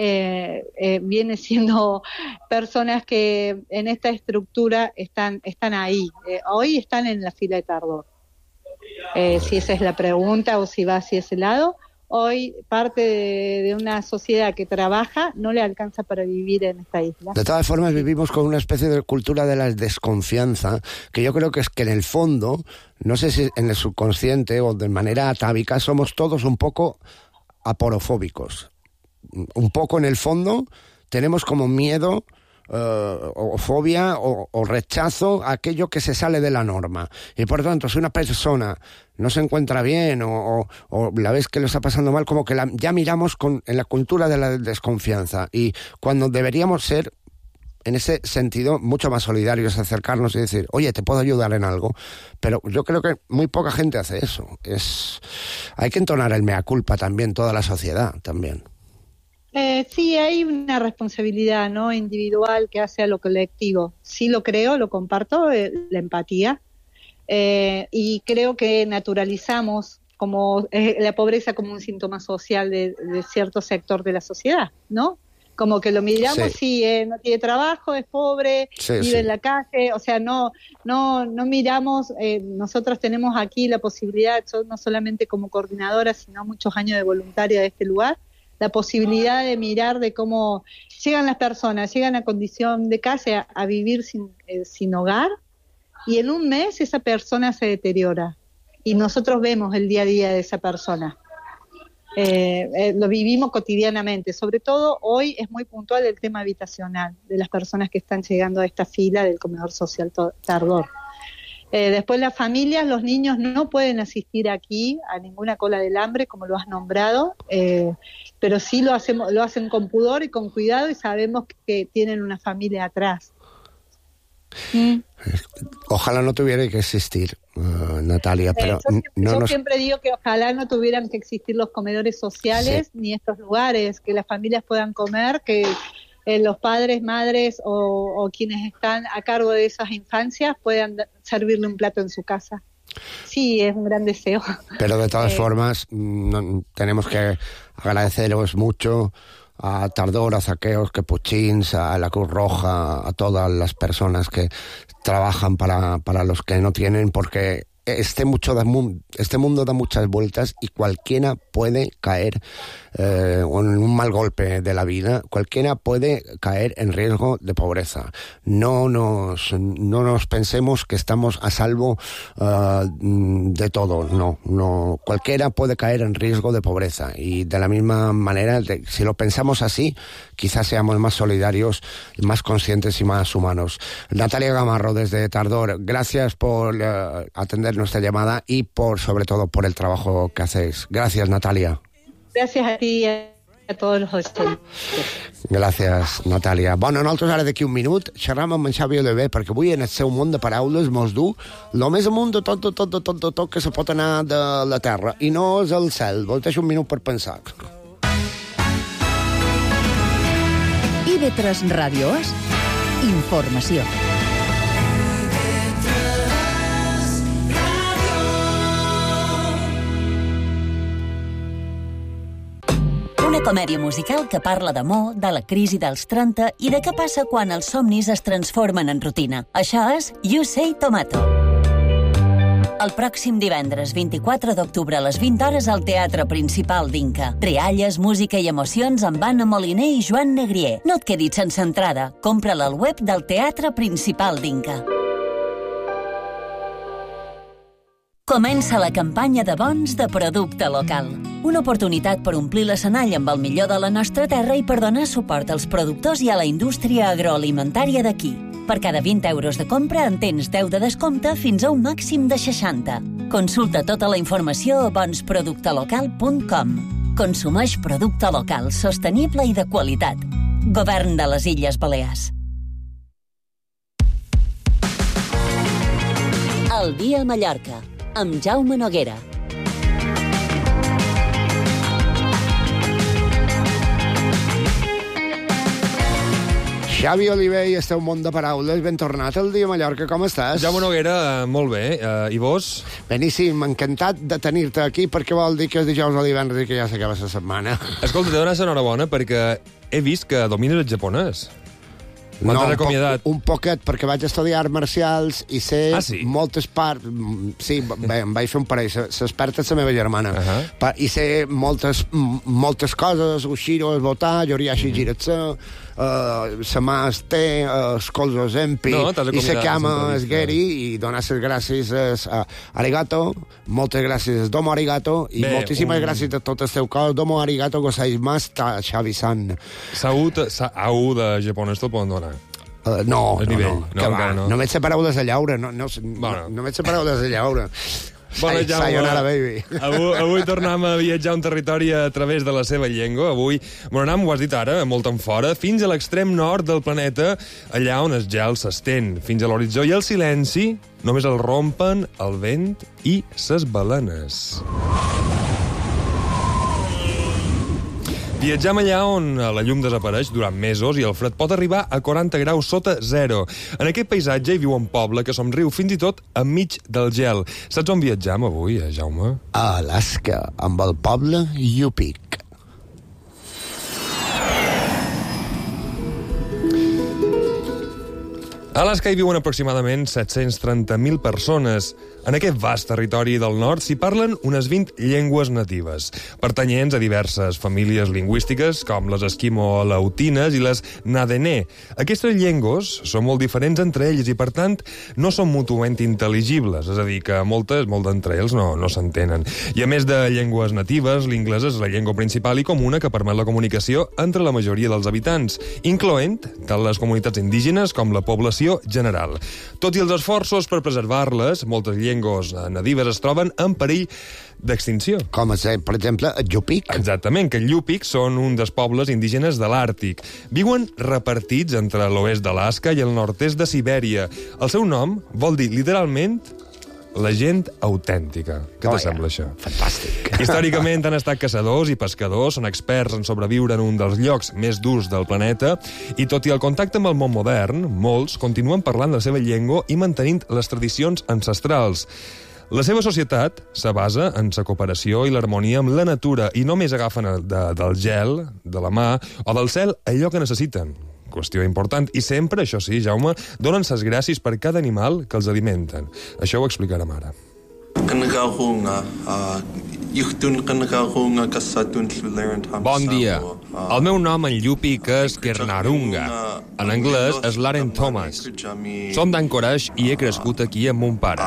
viene siendo personas que en esta estructura están ahí. Hoy están en la fila de Tardor. Si esa es la pregunta o si va hacia ese lado. Hoy parte de una sociedad que trabaja no le alcanza para vivir en esta isla. De todas formas, vivimos con una especie de cultura de la desconfianza, que yo creo que es que en el fondo, no sé si en el subconsciente o de manera atávica, somos todos un poco aporofóbicos. Un poco en el fondo tenemos como miedo o fobia o rechazo a aquello que se sale de la norma, y por tanto si una persona no se encuentra bien o la ves que lo está pasando mal, como que ya miramos en la cultura de la desconfianza, y cuando deberíamos ser en ese sentido mucho más solidarios, acercarnos y decir, oye, te puedo ayudar en algo, pero yo creo que muy poca gente hace eso. Hay que entonar el mea culpa también, toda la sociedad también. Sí, hay una responsabilidad, ¿no?, individual que hace a lo colectivo. Sí lo creo, lo comparto, la empatía, y creo que naturalizamos como la pobreza como un síntoma social de cierto sector de la sociedad, ¿no? Como que lo miramos, no tiene trabajo, es pobre, vive en la calle, o sea, no miramos. Nosotros tenemos aquí la posibilidad, yo no solamente como coordinadora, sino muchos años de voluntaria de este lugar, la posibilidad de mirar de cómo llegan las personas, llegan a condición de calle a vivir sin hogar, y en un mes esa persona se deteriora, y nosotros vemos el día a día de esa persona. Lo vivimos cotidianamente, sobre todo hoy es muy puntual el tema habitacional de las personas que están llegando a esta fila del comedor social Tardor. Después las familias, los niños no pueden asistir aquí a ninguna cola del hambre, como lo has nombrado, pero sí lo hacen con pudor y con cuidado y sabemos que tienen una familia atrás. Ojalá no tuviera que existir, Natalia, pero yo siempre digo que ojalá no tuvieran que existir los comedores sociales ni estos lugares, que las familias puedan comer, que los padres, madres o quienes están a cargo de esas infancias puedan servirle un plato en su casa. Sí, es un gran deseo. Pero de todas formas, tenemos que agradeceros mucho a Tardor, a Zaqueos, Capuchins, a la Cruz Roja, a todas las personas que trabajan para los que no tienen, porque este mundo da muchas vueltas y cualquiera puede caer en un mal golpe de la vida, cualquiera puede caer en riesgo de pobreza. No nos pensemos que estamos a salvo de todo, no. Cualquiera puede caer en riesgo de pobreza y de la misma manera, si lo pensamos así, quizás seamos más solidarios, más conscientes y más humanos. Natalia Gamarro, desde Tardor, gracias por atender nuestra llamada y sobre todo por el trabajo que hacéis. Gracias, Natalia. Gracias a ti y a todos los oyentes. Gràcies, Natàlia. Bueno, nosaltres ara d'aquí un minut xerram amb en Xavi Oliver, perquè avui en el seu món de paraules mos du lo més amunt de tot que se pot anar de la terra, i no és el cel. Vos deixo un minut per pensar. IB3 Ràdio és informació. Una comèdia musical que parla d'amor, de la crisi dels 30 i de què passa quan els somnis es transformen en rutina. Això és You Say Tomato. El pròxim divendres 24 d'octubre a les 20 hores al Teatre Principal d'Inca. Rialles, música i emocions amb Anna Moliner i Joan Negrier. No et quedis sense entrada. Compra-la al web del Teatre Principal d'Inca. Comença la campanya de bons de producte local. Una oportunitat per omplir l'escenari amb el millor de la nostra terra i per donar suport als productors i a la indústria agroalimentària d'aquí. Per cada 20 euros de compra en tens 10 de descompte fins a un màxim de 60. Consulta tota la informació a bonsproductelocal.com. Consumeix producte local, sostenible i de qualitat. Govern de les Illes Balears. El dia a Mallorca, amb Jaume Noguera. Xavi Oliver i Esteu Món de Paraules, ben tornat al dia a Mallorca, com estàs? Jaume Noguera, molt bé, i vos? Beníssim, encantat de tenir-te aquí, perquè vol dir que és dijous o divendres i que ja s'acaba la setmana. Escolta, t'he donat enhorabona perquè he vist que domines el japonès. Quan t'has acomiadat? Un poquet, perquè vaig estudiar arts marcials i sé moltes parts... Sí, bé, em vaig fer un parell. S'experta és la meva germana. I sé moltes coses, Ushiro, el botar, Yoriashi Jiretsu, Samaste, Skolzo Zempi, i sé Kama, Esgeri, i donar les gràcies a Arigato, moltes gràcies a Domo Arigato, i moltíssimes gràcies a tot el teu cos. Domo Arigato gozaimashita, Xavi-san. Au de japonès te'l poden donar? No, no. Només sé paraules de llaure, només sé paraules de llaure. Bona, Jaume. Sayonara, baby. Avui tornem a viatjar un territori a través de la seva llengua. Avui m'anem, ho has dit ara, molt en fora, fins a l'extrem nord del planeta, allà on el gel s'estén, fins a l'horitzó, i el silenci només el rompen el vent i ses balenes. Viatjam allà on la llum desapareix durant mesos i el fred pot arribar a 40 graus sota zero. En aquest paisatge hi viu un poble que somriu fins i tot enmig del gel. Saps on viatjam avui, Jaume? A Alaska, amb el poble Yupik. A Alaska hi viuen aproximadament 730.000 persones. En aquest vast territori del nord s'hi parlen unes 20 llengües natives, pertanyents a diverses famílies lingüístiques, com les esquimo-aleutines i les nadené. Aquestes llengües són molt diferents entre elles i, per tant, no són mútuament intel·ligibles, és a dir, que molts d'entre ells no s'entenen. I a més de llengües natives, l'inglès és la llengua principal i comuna que permet la comunicació entre la majoria dels habitants, incloent tant les comunitats indígenes com la població extinció general. Tot i els esforços per preservar-les, moltes llengües nadives es troben en perill d'extinció. Com per exemple, el Yupik. Exactament, que el Yupik són un dels pobles indígenes de l'Àrtic. Viuen repartits entre l'oest d'Alaska i el nord-est de Sibèria. El seu nom vol dir, literalment, la gent autèntica. Què t'assembla, això? Fantàstic. Històricament han estat caçadors i pescadors, són experts en sobreviure en un dels llocs més durs del planeta, i tot i el contacte amb el món modern, molts continuen parlant la seva llengua i mantenint les tradicions ancestrals. La seva societat se basa en la cooperació i l'harmonia amb la natura i només agafen del gel, de la mà o del cel allò que necessiten. Qüestió important. I sempre, això sí, Jaume, donen les gràcies per cada animal que els alimenten. Això ho explicarem ara. Bon dia. El meu nom en Yupik és Kernarunga. En anglès és Laren Thomas. Som d'Anchorage i he crescut aquí amb mon pare.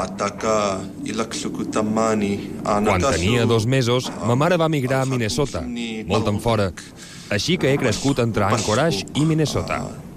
Quan tenia 2 mesos, ma mare va migrar a Minnesota, molt en fora. Així que he crescut entre Anchorage i Minnesota.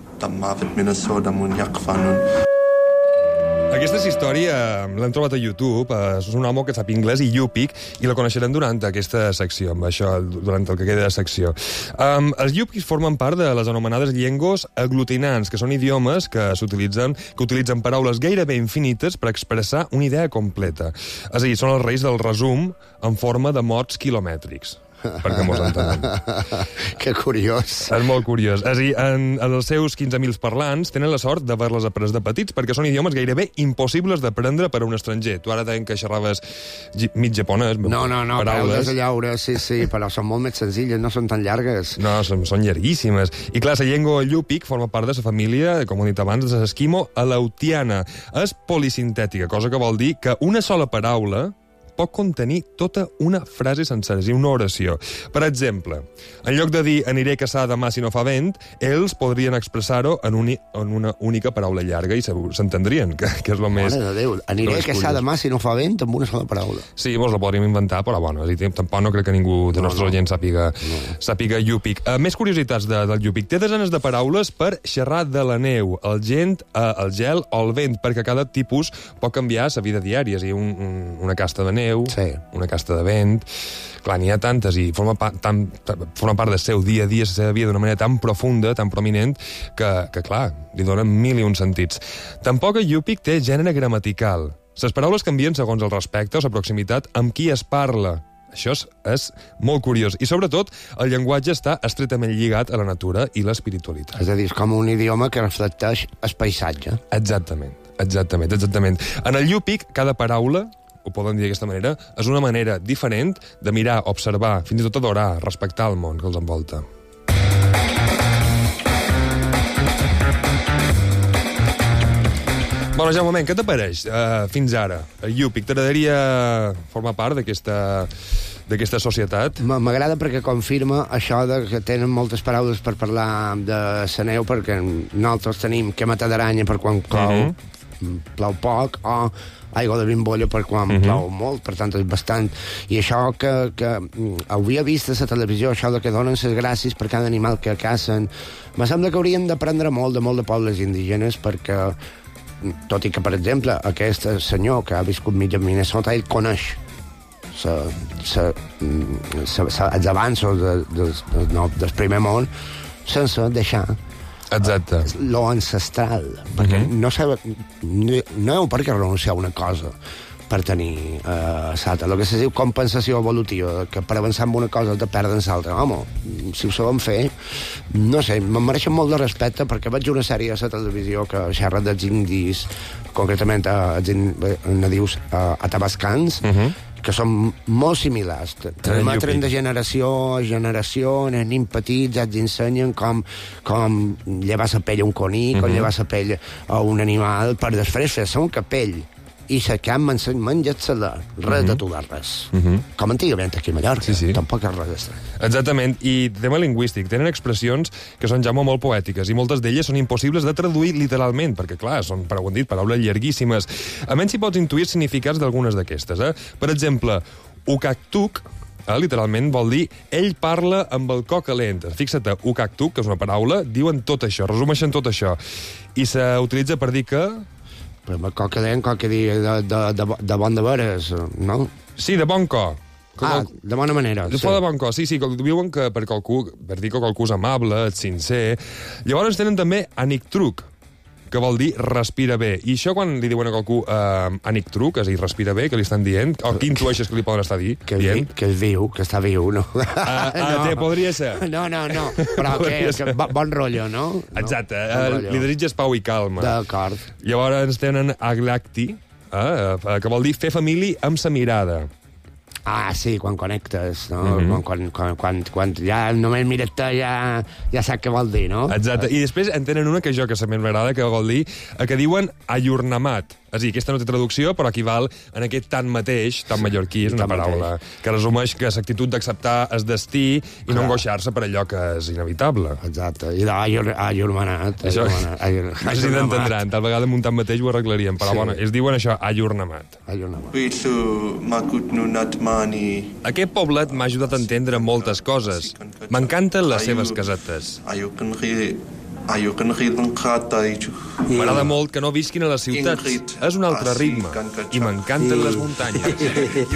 Aquesta història l'hem trobat a YouTube, és un home que sap anglès i Yupik, i la coneixerem durant aquesta secció, amb això, durant el que queda de secció. Els Yupiks formen part de les anomenades llengües aglutinants, que són idiomes que utilitzen paraules gairebé infinites per expressar una idea completa. És a dir, són els reis del resum en forma de mots quilomètrics. Perquè mos entenem. Que curiós. És molt curiós. És a dir, en els seus 15.000 parlants tenen la sort d'haver-les après de petits, perquè són idiomes gairebé impossibles d'aprendre per a un estranger. Tu ara deien que xerraves mig japonès. No, paraules a llaure, sí, però són molt més senzilles, no són tan llargues. No, són llarguíssimes. I clar, la llengua Yupik forma part de la família, com he dit abans, de l'esquimo aleutiana. És polisintètica, cosa que vol dir que una sola paraula pot contenir tota una frase sencera, és a dir, una oració. Per exemple, en lloc de dir aniré a caçar demà si no fa vent, ells podrien expressar-ho en una única paraula llarga i s'entendrien, que és el més... Mare de Déu, aniré a caçar demà si no fa vent amb una sola paraula. Sí, mos la podríem inventar, però bueno, tampoc no crec que ningú de nostres oients sàpiga Yupik. Més curiositats del Yupik. Té desenes de paraules per xerrar de la neu, el gel o el vent, perquè cada tipus pot canviar la vida diària, és a dir, una casta de neu, una casta de vent. Clar, n'hi ha tantes i forma part del seu dia a dia, la seva vida, d'una manera tan profunda, tan prominent, que clar, li donen 1000 i un sentits. Tampoc el Yupik té gènere gramatical. Les paraules canvien segons el respecte o la proximitat amb qui es parla. Això és molt curiós. I, sobretot, el llenguatge està estretament lligat a la natura i l'espiritualitat. És a dir, és com un idioma que reflecteix el paisatge. Exactament. En el Yupik, cada paraula, ho poden dir d'aquesta manera, és una manera diferent de mirar, observar, fins i tot adorar, respectar el món que els envolta. Bueno, Jaume, què t'apareix fins ara? El Yupik, t'agradaria formar part d'aquesta societat? M'agrada perquè confirma això que tenen moltes paraules per parlar de la neu, perquè nosaltres tenim que matar d'aranya per quan plou poc, o aigua de bimbolla per quan plou molt, per tant és bastant. I això que havia vist a la televisió, això de que donen les gràcies per cada animal que cacen, me sembla que hauríem d'aprendre molt de pobles indígenes, perquè, tot i que, per exemple, aquest senyor que ha viscut mig a Minnesota, ell coneix els avanços del primer món sense deixar lo ancestral, perquè no heu per què renunciar a una cosa per tenir l'altra. El que se diu compensació evolutiva, que per avançar en una cosa te perden l'altra. Home, si ho sabem fer, no sé, me'n mereixen molt de respecte, perquè veig una sèrie a la televisió que xerra dels indis, concretament els nadius atabascans, que són molt similars. Transmetren de generació a generació, nen petits, els ensenyen com llevar la pell a un conill, com llevar la pell a un animal, per després fer-se un capell. I la que menjar-se-la, res de tocar res. Com antigament aquí a Mallorca, tampoc és res estrany. Exactament, i tema lingüístic. Tenen expressions que són, Jaume, molt poètiques, i moltes d'elles són impossibles de traduir literalment, perquè, clar, són, per ho hem dit, paraules llarguíssimes. A menys si pots intuir significats d'algunes d'aquestes. Per exemple, ukaktuk Literalment vol dir ell parla amb el cor calent. Fixa't, ukaktuk, que és una paraula, diuen tot això, resumeixen tot això. I s'utilitza per dir que... Però amb el cor calent, qual que dir de bon de veres, no? Sí, de bon cor. De bona manera. De de bon cor, sí, diuen que per dir que qualcú és amable, sincer. Llavors tenen també anictruc, que vol dir respira bé. I això quan li diuen a qualcú anictruc, és a dir, respira bé, que li estan dient, o què intueixes que li poden estar dient? Que és viu, que està viu, no? Podria ser. No, però que bon rotllo, no? Exacte, li desitges pau i calma. D'acord. Llavors tenen aglacti, que vol dir fer família amb sa mirada. Sí, quan connectes, no? Quan ja només mires-te ja saps què vol dir, no? Exacte, i després en tenen una que jo que també m'agrada, que vol dir que diuen ajornamat. És a dir, aquesta no té traducció, però equival en aquest tan mateix, tan mallorquí, és una paraula que resumeix que és l'actitud d'acceptar el destí i no angoixar-se per allò que és inevitable. Exacte, i d'ajornat. Això, no sé si t'entendran, tal vegada amb un tan mateix ho arreglaríem, però bueno, es diuen això, ajornamat. Aquest poblet m'ha ajudat a entendre moltes coses. M'encanten les seves casetes. M'agrada molt que no visquin a les ciutats. És un altre ritme. I m'encanten les muntanyes.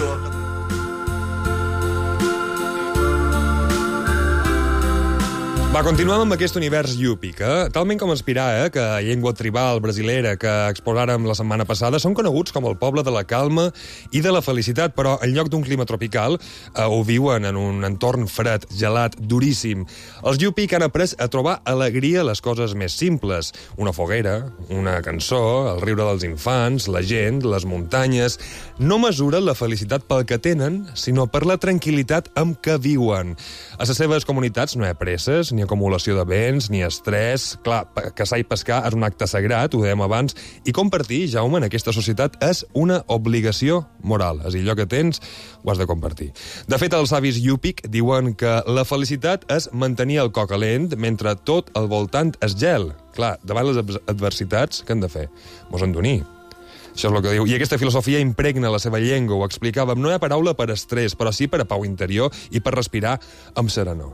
Continuem amb aquest univers yupi, que, talment com aspirar, que llengua tribal brasilera que exposàrem la setmana passada, són coneguts com el poble de la calma i de la felicitat, però en lloc d'un clima tropical ho viuen en un entorn fred, gelat, duríssim. Els yupi que han après a trobar alegria a les coses més simples. Una foguera, una cançó, el riure dels infants, la gent, les muntanyes... No mesuren la felicitat pel que tenen, sinó per la tranquil·litat amb què viuen. A les seves comunitats no hi ha presses, ni acumulació de béns, ni estrès. Clar, caçar i pescar és un acte sagrat, ho dèiem abans, i compartir, Jaume, en aquesta societat és una obligació moral. És a dir, allò que tens ho has de compartir. De fet, els savis Yupik diuen que la felicitat és mantenir el cor calent mentre tot al voltant es gel. Clar, davant les adversitats, què hem de fer? Mos endonir. Això és el que diu. I aquesta filosofia impregna la seva llengua, ho explicàvem. No hi ha paraula per estrès, però sí per a pau interior i per respirar amb serenor.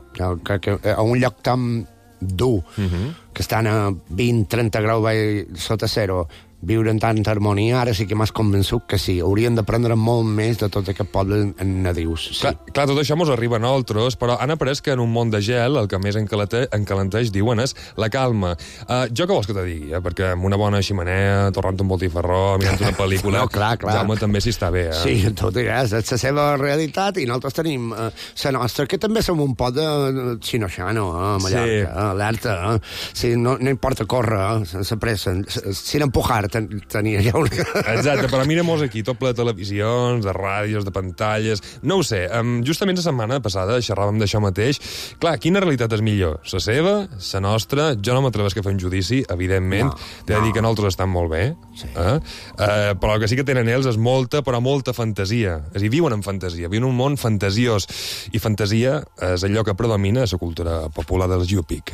A un lloc tan dur, que estan a 20-30 graus sota zero, viure en tanta harmonia, ara sí que m'has convençut que sí. Haurien d'aprendre molt més de tot aquest poble nadius. Sí. Clar, tot això mos arriba a nosaltres, però han après que en un món de gel el que més encalenteix, diuen, és la calma. Jo què vols que te digui? Perquè amb una bona ximenea, torrant un botifarró, mirant una pel·lícula, no, clar. Jaume també s'hi està bé. Sí, tot és la seva realitat, i nosaltres tenim la nostra, que també som un pot de xinoxano, Mallorca, alerta. Sí, no importa córrer, sense pressa, sin empujar, tenia ja una... Exacte, però mira-mos aquí, tot ple de televisions, de ràdios, de pantalles... No ho sé, justament la setmana passada xerràvem d'això mateix. Clar, quina realitat és millor? La seva? La nostra? Jo no m'atreveix a fer un judici, evidentment. T'he de dir que nosaltres estan molt bé. Sí. Però el que sí que tenen ells és molta, però molta fantasia. És a dir, viuen en fantasia, viuen un món fantasiós. I fantasia és allò que predomina a la cultura popular dels Yupik.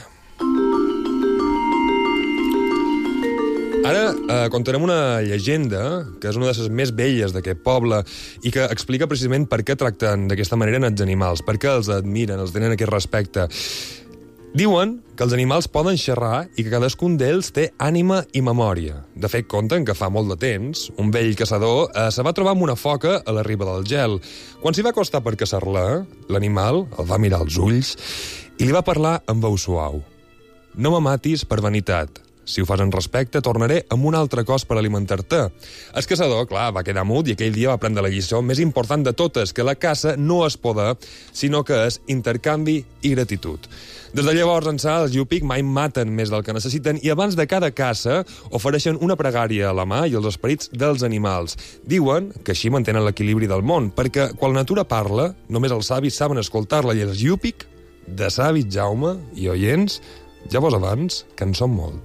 Ara contarem una llegenda, que és una de les més velles d'aquest poble, i que explica precisament per què tracten d'aquesta manera els animals, per què els admiren, els tenen aquest respecte. Diuen que els animals poden xerrar i que cadascun d'ells té ànima i memòria. De fet, conten que fa molt de temps, un vell caçador se va trobar amb una foca a la riba del gel. Quan s'hi va acostar per caçar-la, l'animal el va mirar als ulls i li va parlar amb veu suau. No me matis per vanitat. Si ho fas en respecte, tornaré amb un altre cos per alimentar-te. El caçador, clar, va quedar mut i aquell dia va prendre la lliçó més important de totes, que la caça no és poder, sinó que és intercanvi i gratitud. Des de llavors ençà, els Yupik mai maten més del que necessiten i abans de cada caça ofereixen una pregària a la mà i als esperits dels animals. Diuen que així mantenen l'equilibri del món, perquè quan la natura parla, només els savis saben escoltar-la i els Yupik, de savis, Jaume i oients, ja vos abans, que en som molt.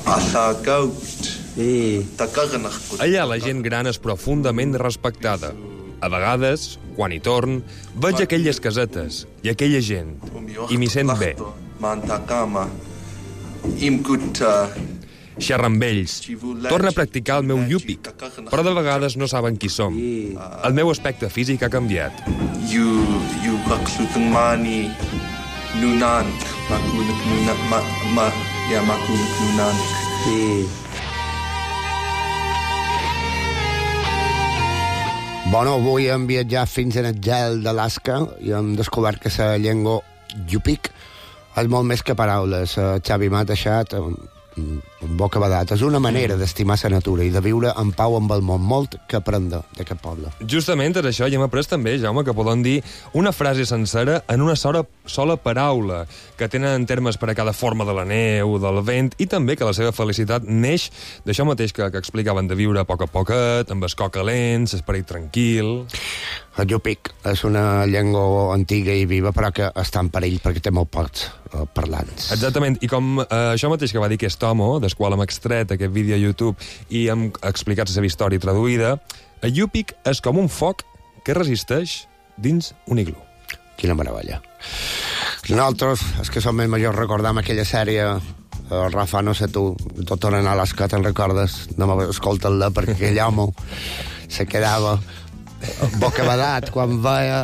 Allà la gent gran és profundament respectada. A vegades, quan hi torn, veig aquelles casetes i aquella gent, i m'hi sent bé. xerrar amb ells. Torna a practicar el meu yupik, però de vegades no saben qui som. El meu aspecte físic ha canviat. Bueno, avui hem viatjat fins en el gel d'Alaska i hem descobert que la llengua yupik és molt més que paraules. Xavi m'ha deixat boca badat. És una manera d'estimar la natura i de viure en pau amb el món. Molt que aprendre d'aquest poble. Justament és això, i hem après també, Jaume, que poden dir una frase sencera en una sola paraula, que tenen termes per a cada forma de la neu, del vent, i també que la seva felicitat neix d'això mateix que explicaven, de viure a poc, amb el cor calent, l'esperit tranquil... El yupik és una llengua antiga i viva, però que està en perill perquè té molt pocs parlants. Exactament, i com això mateix que va dir aquest home, del qual hem extret aquest vídeo a YouTube i hem explicat la seva història traduïda, el yupik és com un foc que resisteix dins un iglú. Quina meravella. Nosaltres, els que som més majors, recordam aquella sèrie, Rafa, no sé tu, Doctor en Alaska, te'n recordes? No m'escolta-la perquè aquell home se quedava bocabadat quan veia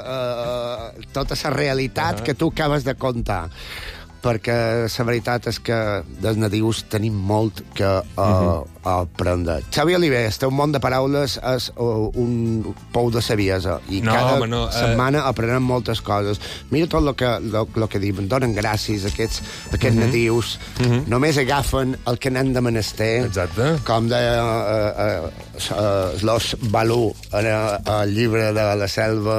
tota la realitat que tu acabes de contar, perquè la veritat és que dels nadius tenim molt que aprendre. Xavi Oliver, el teu món de paraules és un pou de saviesa i cada setmana aprenem moltes coses. Mira tot el que diuen, donen gràcies a aquests nadius, només agafen el que n'han de menester. Exacte. Com deia Los Balú en el llibre de la selva.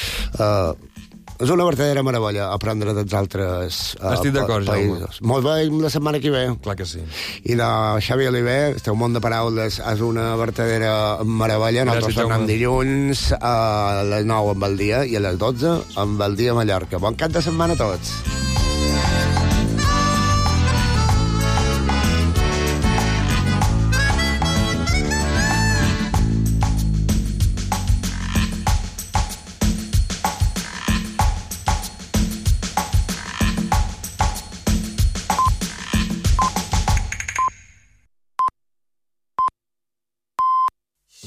És una verdadera meravella aprendre dels altres països. Molt bé, la setmana que ve. Clar que sí. I de Xavi Oliver, el teu món de paraules és una verdadera meravella. Nosaltres tornem dilluns a les 9 amb el dia i a les 12 amb el dia a Mallorca. Bon cap de setmana a tots.